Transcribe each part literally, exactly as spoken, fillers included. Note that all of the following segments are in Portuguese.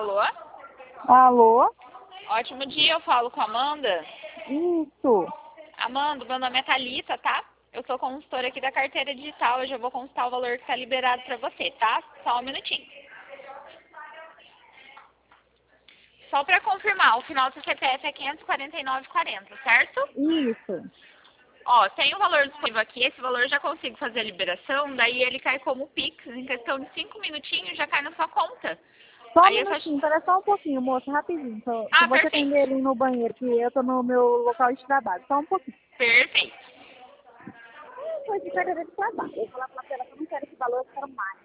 Alô? Alô? Ótimo dia, eu falo com a Amanda. Isso. Amanda, meu nome é Thalita, tá? Eu sou consultora aqui da carteira digital, eu já vou consultar o valor que está liberado para você, tá? Só um minutinho. Só para confirmar, o final do seu C P F é quinhentos e quarenta e nove e quarenta, certo? Isso. Ó, tem o valor disponível aqui, esse valor eu já consigo fazer a liberação, daí ele cai como Pix, em questão de cinco minutinhos já cai na sua conta. Só um Aí eu só... minutinho, espera só um pouquinho, moço, rapidinho. Só, só Ah, vou te atender perfeito. ali no banheiro, que eu tô no meu local de trabalho. Só um pouquinho. Perfeito. Foi de carteira de trabalho. Eu vou falar pra ela que eu não quero esse valor, eu quero mais.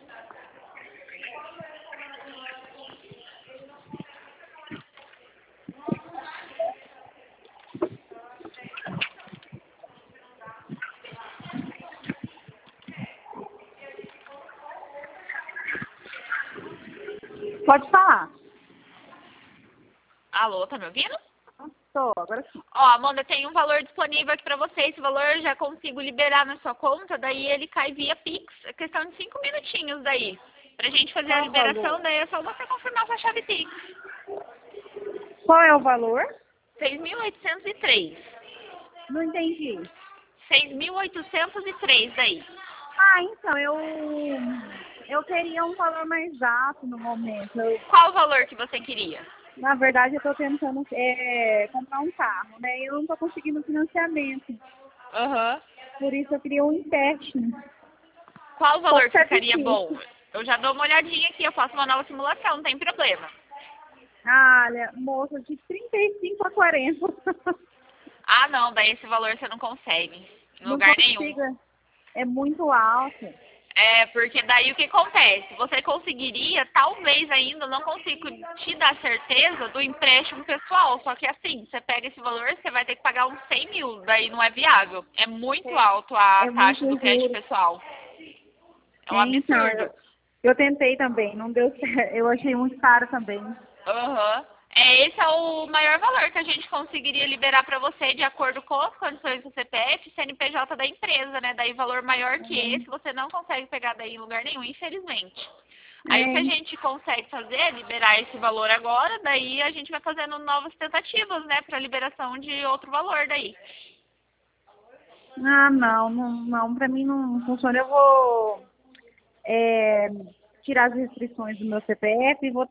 Pode falar. Alô, tá me ouvindo? Tô, agora sim. Ó, Amanda, tem um valor disponível aqui pra você. Esse valor eu já consigo liberar na sua conta, daí ele cai via Pix. É questão de cinco minutinhos daí. Pra gente fazer a Qual o liberação, valor? daí é só você confirmar sua chave Pix. Qual é o valor? seis mil oitocentos e três. Não entendi. seis mil oitocentos e três daí. Ah, então, eu... Eu queria um valor mais alto no momento. Eu, Qual o valor que você queria? na verdade, eu tô tentando é, comprar um carro, né? Eu não tô conseguindo financiamento. Aham. Por isso eu queria um empréstimo. Qual o valor Quanto que é ficaria bom? difícil. Eu já dou uma olhadinha aqui, eu faço uma nova simulação, não tem problema. Olha, moça, de trinta e cinco a quarenta. Ah, não, daí esse valor você não consegue. Em Não lugar nenhum. consiga. É muito alto. É, porque daí o que acontece? Você conseguiria, talvez ainda, não consigo te dar certeza do empréstimo pessoal. Só que assim, você pega esse valor, você vai ter que pagar uns cem mil, daí não é viável. É muito É, alto a é taxa do muito crédito juro. pessoal. É um É, então, eu, absurdo. eu tentei também, não deu certo. Eu achei muito caro também. Aham. É, esse é o maior valor que a gente conseguiria liberar para você de acordo com as condições do C P F e C N P J da empresa, né? Daí valor maior que esse você não consegue pegar daí em lugar nenhum, infelizmente. Aí o que a É, gente consegue fazer é liberar esse valor agora, daí a gente vai fazendo novas tentativas, né, para liberação de outro valor daí. ah, não, não, não, pra mim não funciona. Eu vou é, tirar as restrições do meu C P F e vou